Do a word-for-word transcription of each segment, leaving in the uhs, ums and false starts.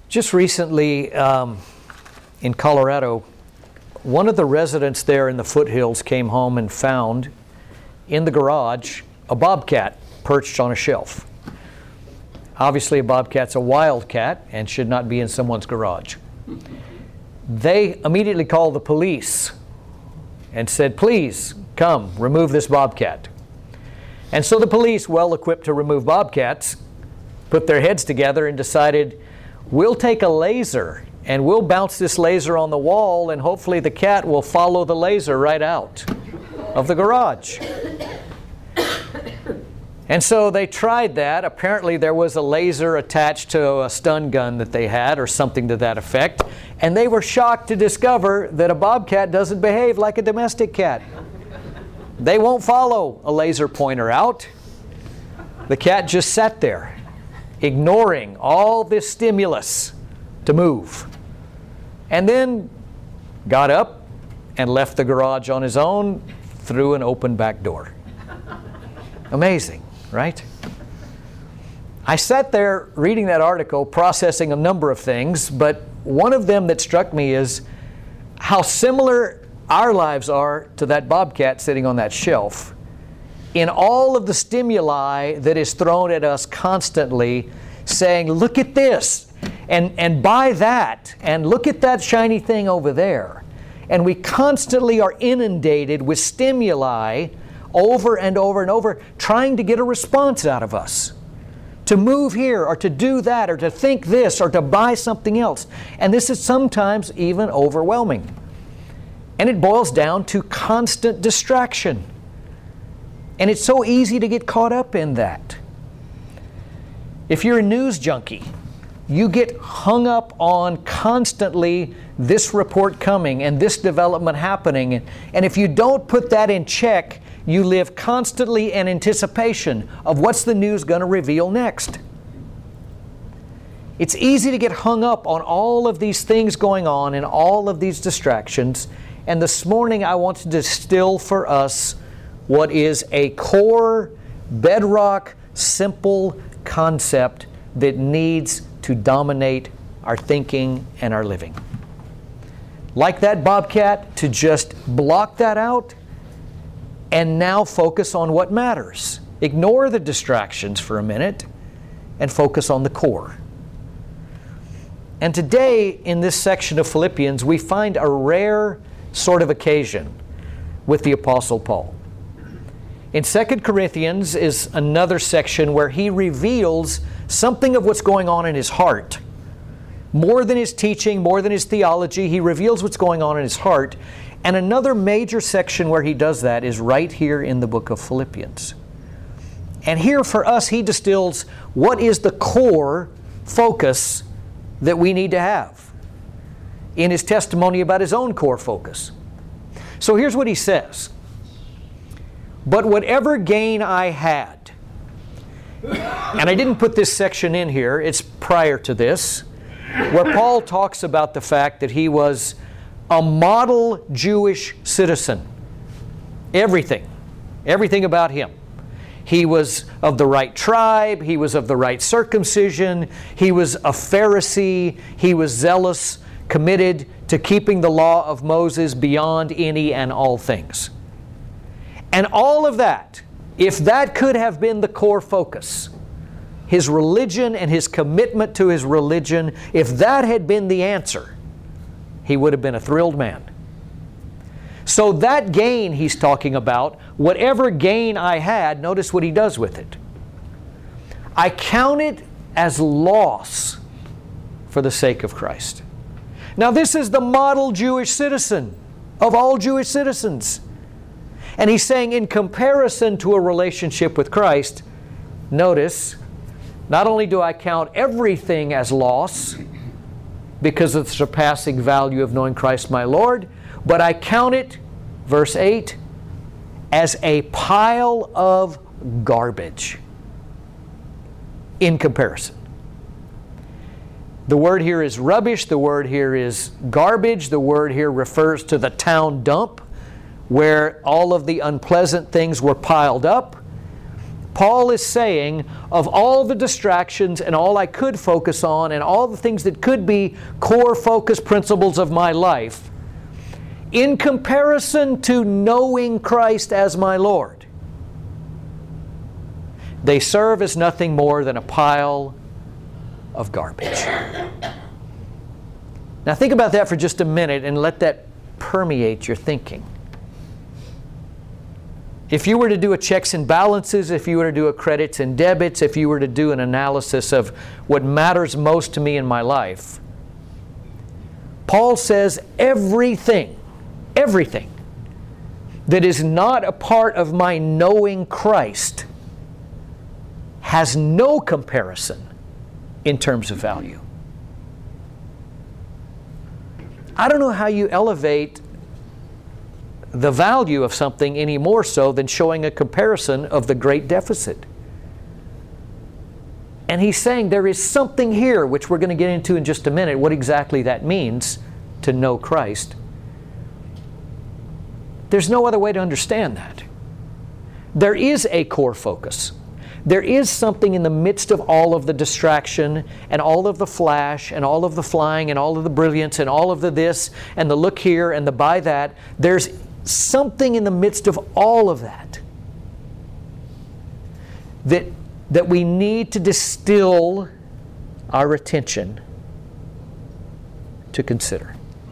Just recently um, in Colorado, one of the residents there in the foothills came home and found in the garage a bobcat perched on a shelf. Obviously, a bobcat's a wild cat and should not be in someone's garage. They immediately called the police and said, "Please come, remove this bobcat." And so the police, well equipped to remove bobcats, put their heads together and decided, we'll take a laser and we'll bounce this laser on the wall, and hopefully the cat will follow the laser right out of the garage. And so they tried that. Apparently there was a laser attached to a stun gun that they had or something to that effect. And they were shocked to discover that a bobcat doesn't behave like a domestic cat. They won't follow a laser pointer out. The cat just sat there, ignoring all this stimulus to move. And then got up and left the garage on his own through an open back door. Amazing, right? I sat there reading that article, processing a number of things, but one of them that struck me is how similar our lives are to that bobcat sitting on that shelf. In all of the stimuli that is thrown at us constantly, saying, look at this, and, and buy that, and look at that shiny thing over there. And we constantly are inundated with stimuli over and over and over, trying to get a response out of us. To move here, or to do that, or to think this, or to buy something else. And this is sometimes even overwhelming. And it boils down to constant distraction. And it's so easy to get caught up in that. If you're a news junkie, you get hung up on constantly this report coming and this development happening. And if you don't put that in check, you live constantly in anticipation of what's the news going to reveal next. It's easy to get hung up on all of these things going on and all of these distractions. And this morning I want to distill for us what is a core, bedrock, simple concept that needs to dominate our thinking and our living. Like that bobcat, to just block that out and now focus on what matters. Ignore the distractions for a minute and focus on the core. And today, in this section of Philippians, we find a rare sort of occasion with the Apostle Paul. In Second Corinthians is another section where he reveals something of what's going on in his heart. More than his teaching, more than his theology, he reveals what's going on in his heart. And another major section where he does that is right here in the book of Philippians. And here for us, he distills what is the core focus that we need to have in his testimony about his own core focus. So here's what he says. But whatever gain I had, and I didn't put this section in here, it's prior to this, where Paul talks about the fact that he was a model Jewish citizen. Everything, everything about him. He was of the right tribe, he was of the right circumcision, he was a Pharisee, he was zealous, committed to keeping the law of Moses beyond any and all things. And all of that, if that could have been the core focus, his religion and his commitment to his religion, if that had been the answer, he would have been a thrilled man. So that gain he's talking about, whatever gain I had, notice what he does with it. I count it as loss for the sake of Christ. Now this is the model Jewish citizen of all Jewish citizens. And he's saying in comparison to a relationship with Christ, notice, not only do I count everything as loss because of the surpassing value of knowing Christ my Lord, but I count it, verse eight, as a pile of garbage in comparison. The word here is rubbish. The word here is garbage. The word here refers to the town dump where all of the unpleasant things were piled up. Paul is saying, of all the distractions and all I could focus on and all the things that could be core focus principles of my life, in comparison to knowing Christ as my Lord, they serve as nothing more than a pile of garbage. Now think about that for just a minute and let that permeate your thinking. If you were to do a checks and balances, if you were to do a credits and debits, if you were to do an analysis of what matters most to me in my life, Paul says everything, everything that is not a part of my knowing Christ has no comparison in terms of value. I don't know how you elevate the value of something any more so than showing a comparison of the great deficit. And he's saying there is something here, which we're going to get into in just a minute, what exactly that means to know Christ. There's no other way to understand that. There is a core focus. There is something in the midst of all of the distraction and all of the flash and all of the flying and all of the brilliance and all of the this and the look here and the buy that. There's something in the midst of all of that that, that we need to distill our attention to consider.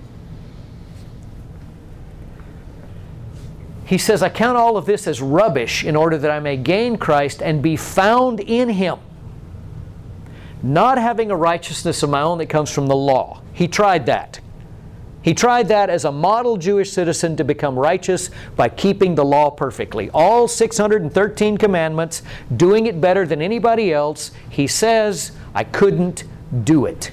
He says, I count all of this as rubbish in order that I may gain Christ and be found in Him, not having a righteousness of my own that comes from the law. He tried that. He tried that as a model Jewish citizen to become righteous by keeping the law perfectly. All six hundred thirteen commandments, doing it better than anybody else. He says, I couldn't do it.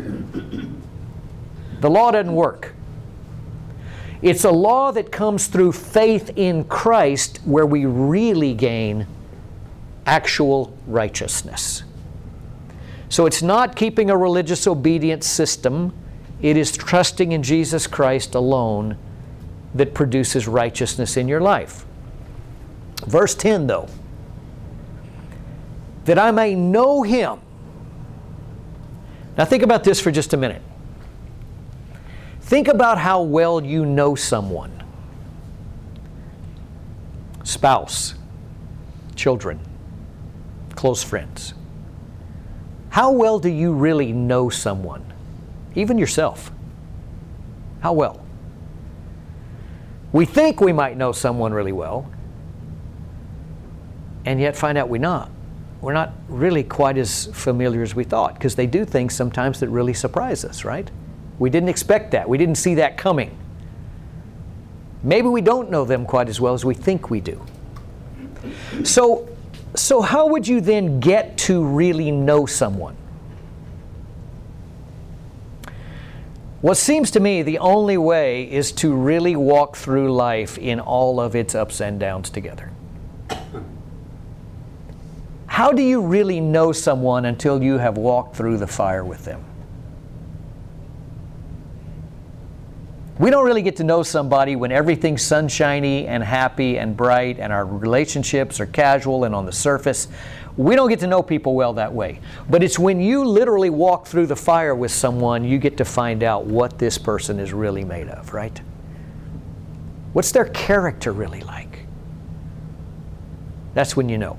The law doesn't work. It's a law that comes through faith in Christ where we really gain actual righteousness. So it's not keeping a religious obedience system. It is trusting in Jesus Christ alone that produces righteousness in your life. Verse ten, though, that I may know Him. Now think about this for just a minute. Think about how well you know someone. Spouse, children, close friends. How well do you really know someone? Even yourself. How well? We think we might know someone really well, and yet find out we're not. We're not really quite as familiar as we thought, because they do things sometimes that really surprise us, right? We didn't expect that. We didn't see that coming. Maybe we don't know them quite as well as we think we do. So, so how would you then get to really know someone? What seems to me the only way is to really walk through life in all of its ups and downs together. How do you really know someone until you have walked through the fire with them? We don't really get to know somebody when everything's sunshiny and happy and bright and our relationships are casual and on the surface. We don't get to know people well that way. But it's when you literally walk through the fire with someone, you get to find out what this person is really made of, right? What's their character really like? That's when you know.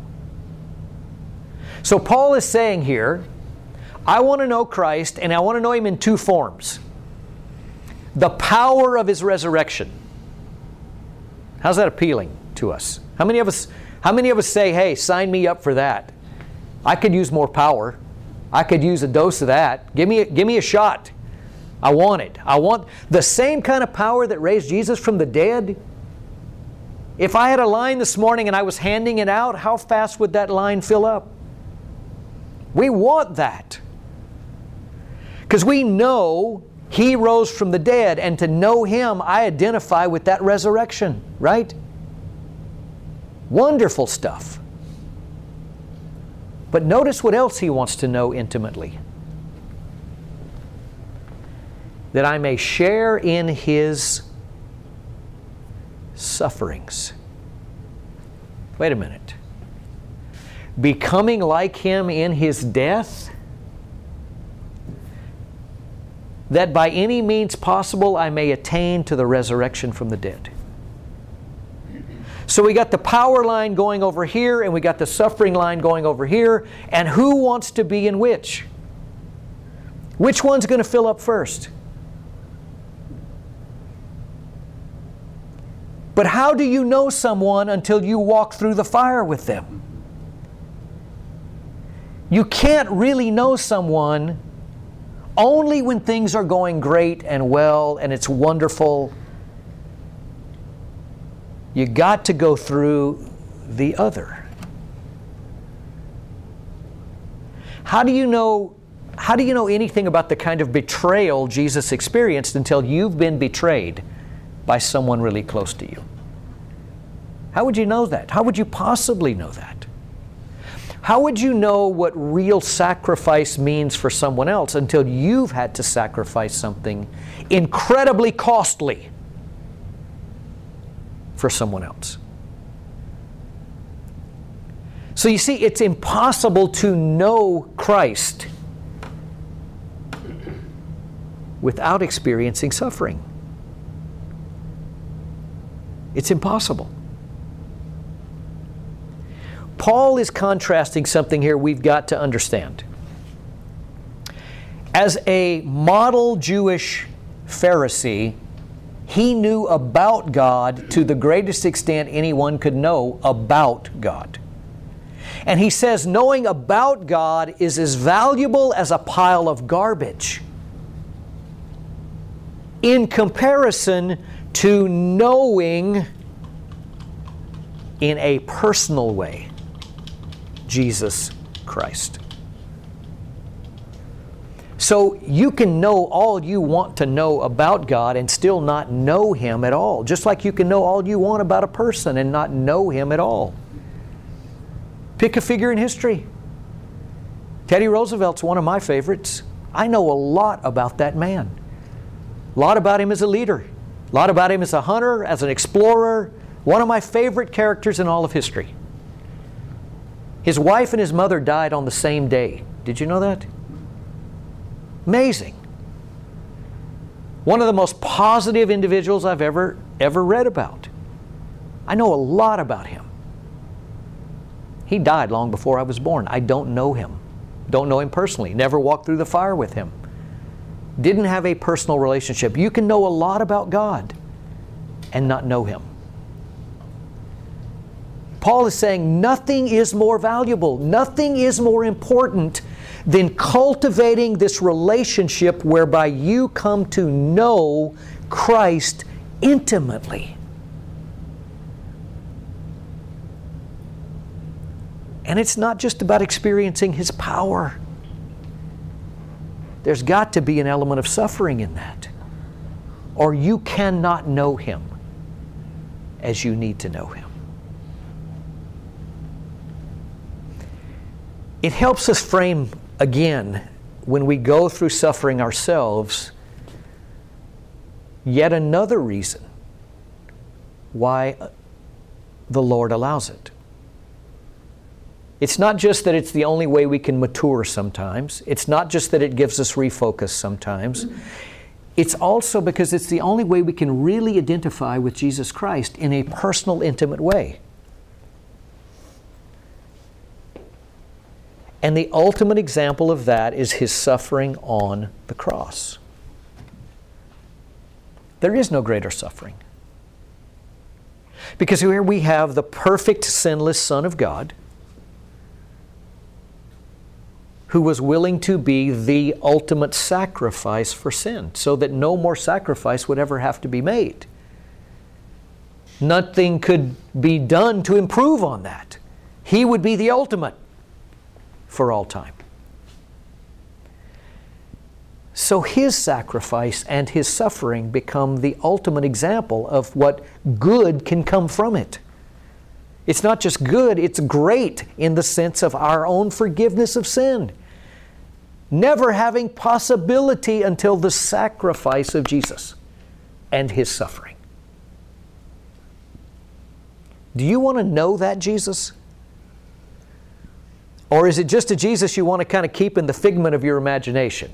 So Paul is saying here, I want to know Christ, and I want to know Him in two forms. The power of His resurrection. How's that appealing to us? How many of us, how many of us say, hey, sign me up for that? I could use more power. I could use a dose of that. Give me, a, give me a shot. I want it. I want the same kind of power that raised Jesus from the dead. If I had a line this morning and I was handing it out, how fast would that line fill up? We want that. Because we know He rose from the dead, and to know Him, I identify with that resurrection, right? Wonderful stuff. But notice what else He wants to know intimately. That I may share in His sufferings. Wait a minute. becoming like Him in His death, that by any means possible I may attain to the resurrection from the dead. So we got the power line going over here, and we got the suffering line going over here, and who wants to be in which? Which one's going to fill up first? But how do you know someone until you walk through the fire with them? You can't really know someone only when things are going great and well and it's wonderful. You got to go through the other. How do you know, how do you know anything about the kind of betrayal Jesus experienced until you've been betrayed by someone really close to you? How would you know that? How would you possibly know that? How would you know what real sacrifice means for someone else until you've had to sacrifice something incredibly costly for someone else? So you see, it's impossible to know Christ without experiencing suffering. It's impossible. Paul is contrasting something here we've got to understand. As a model Jewish Pharisee, he knew about God to the greatest extent anyone could know about God. And he says knowing about God is as valuable as a pile of garbage in comparison to knowing in a personal way Jesus Christ. So you can know all you want to know about God and still not know Him at all. Just like you can know all you want about a person and not know Him at all. Pick a figure in history. Teddy Roosevelt's one of my favorites. I know a lot about that man. A lot about him as a leader. A lot about him as a hunter, as an explorer. One of my favorite characters in all of history. His wife and his mother died on the same day. Did you know that? Amazing. One of the most positive individuals I've ever, ever read about. I know a lot about him. He died long before I was born. I don't know him. Don't know him personally. Never walked through the fire with him. Didn't have a personal relationship. You can know a lot about God and not know Him. Paul is saying nothing is more valuable, nothing is more important than cultivating this relationship whereby you come to know Christ intimately. And it's not just about experiencing His power. There's got to be an element of suffering in that, or you cannot know Him as you need to know Him. It helps us frame, again, when we go through suffering ourselves, yet another reason why the Lord allows it. It's not just that it's the only way we can mature sometimes. It's not just that it gives us refocus sometimes. It's also because it's the only way we can really identify with Jesus Christ in a personal, intimate way. And the ultimate example of that is His suffering on the cross. There is no greater suffering. Because here we have the perfect, sinless Son of God who was willing to be the ultimate sacrifice for sin, so that no more sacrifice would ever have to be made. Nothing could be done to improve on that. He would be the ultimate for all time. So His sacrifice and His suffering become the ultimate example of what good can come from it. It's not just good, it's great in the sense of our own forgiveness of sin. Never having possibility until the sacrifice of Jesus and His suffering. Do you want to know that Jesus? Or is it just a Jesus you want to kind of keep in the figment of your imagination?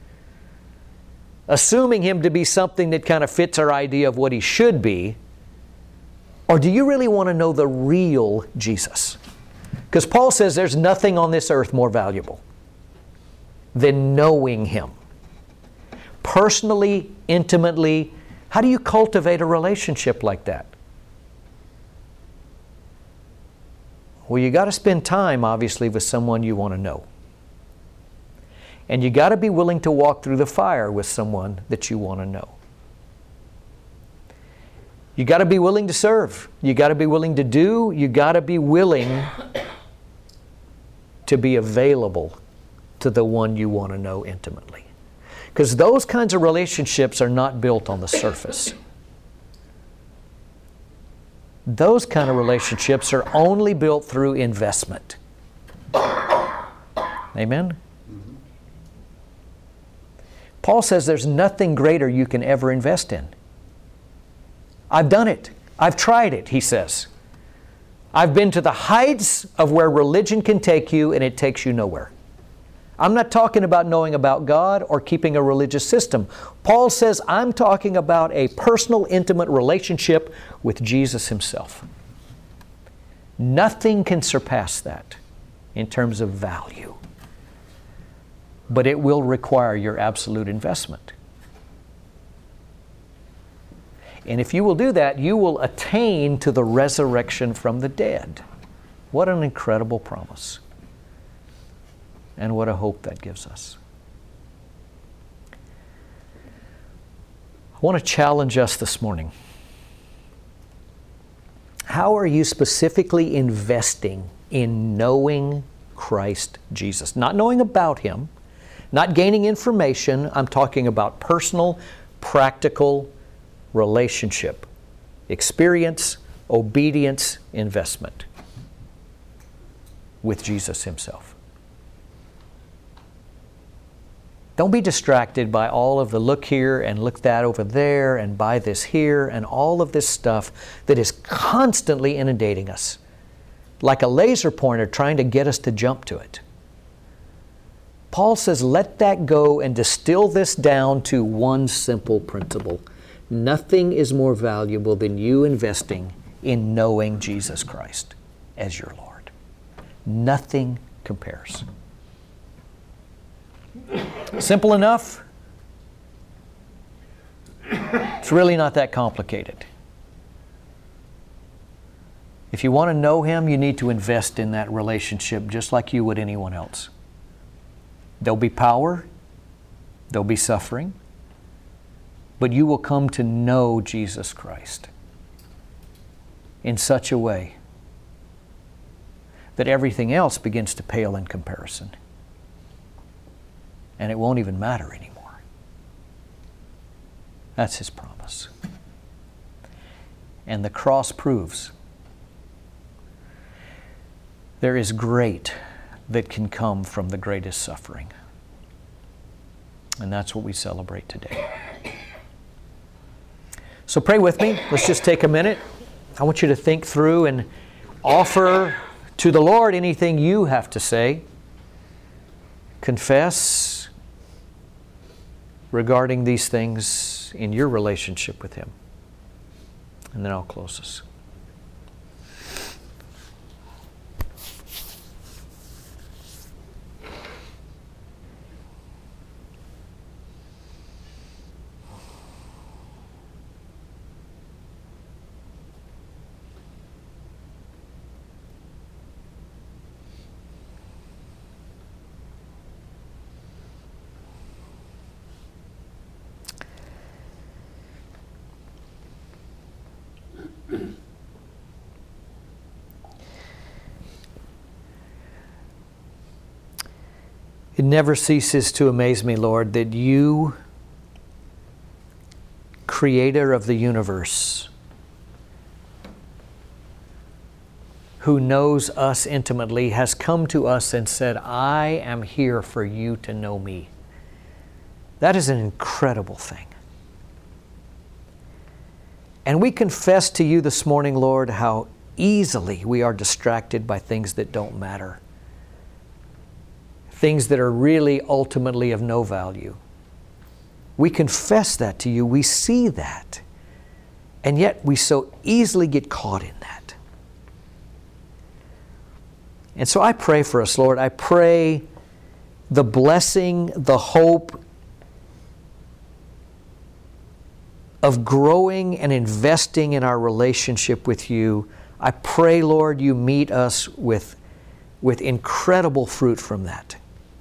Assuming Him to be something that kind of fits our idea of what He should be? Or do you really want to know the real Jesus? Because Paul says there's nothing on this earth more valuable than knowing Him. Personally, intimately. How do you cultivate a relationship like that? Well, you got to spend time, obviously, with someone you want to know. And you got to be willing to walk through the fire with someone that you want to know. You got to be willing to serve. You got to be willing to do. You got to be willing to be available to the one you want to know intimately. Because those kinds of relationships are not built on the surface. Those kind of relationships are only built through investment. Amen? Mm-hmm. Paul says there's nothing greater you can ever invest in. I've done it. I've tried it, he says. I've been to the heights of where religion can take you, and it takes you nowhere. I'm not talking about knowing about God or keeping a religious system. Paul says I'm talking about a personal, intimate relationship with Jesus Himself. Nothing can surpass that in terms of value. But it will require your absolute investment. And if you will do that, you will attain to the resurrection from the dead. What an incredible promise. And what a hope that gives us. I want to challenge us this morning. How are you specifically investing in knowing Christ Jesus? Not knowing about Him, not gaining information. I'm talking about personal, practical relationship, experience, obedience, investment with Jesus Himself. Don't be distracted by all of the look here and look that over there and buy this here and all of this stuff that is constantly inundating us, like a laser pointer trying to get us to jump to it. Paul says, let that go and distill this down to one simple principle. Nothing is more valuable than you investing in knowing Jesus Christ as your Lord. Nothing compares. Simple enough? It's really not that complicated. If you want to know Him, you need to invest in that relationship just like you would anyone else. There'll be power, there'll be suffering, but you will come to know Jesus Christ in such a way that everything else begins to pale in comparison. And it won't even matter anymore. That's His promise. And the cross proves there is great that can come from the greatest suffering. And that's what we celebrate today. So pray with me. Let's just take a minute. I want you to think through and offer to the Lord anything you have to say. Confess regarding these things in your relationship with Him. And then I'll close this. It never ceases to amaze me, Lord, that You, Creator of the universe, who knows us intimately, has come to us and said, I am here for you to know me. That is an incredible thing. And we confess to You this morning, Lord, how easily we are distracted by things that don't matter. things that are really ultimately of no value. We confess that to you. We see that. And yet we so easily get caught in that. And so I pray for us, Lord. I pray the blessing, the hope of growing and investing in our relationship with you. I pray, Lord, you meet us with, with incredible fruit from that.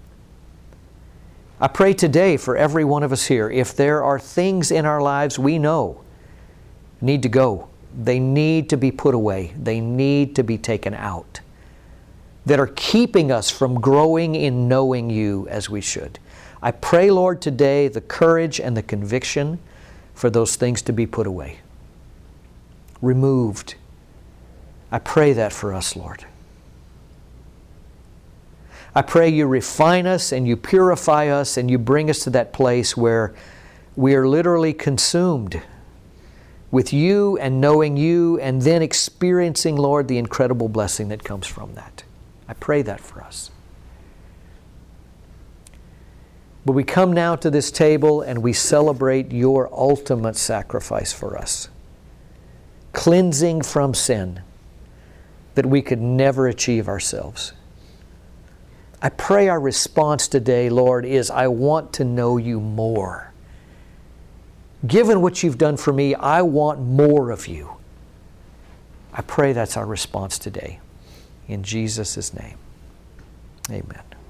I pray today for every one of us here, if there are things in our lives we know need to go, they need to be put away, they need to be taken out, that are keeping us from growing in knowing you as we should. I pray, Lord, today the courage and the conviction for those things to be put away, removed. I pray that for us, Lord. I pray you refine us and you purify us and you bring us to that place where we are literally consumed with you and knowing you and then experiencing, Lord, the incredible blessing that comes from that. I pray that for us. But we come now to this table and we celebrate your ultimate sacrifice for us. Cleansing from sin that we could never achieve ourselves. I pray our response today, Lord, is I want to know you more. Given what you've done for me, I want more of you. I pray that's our response today. In Jesus' name, amen.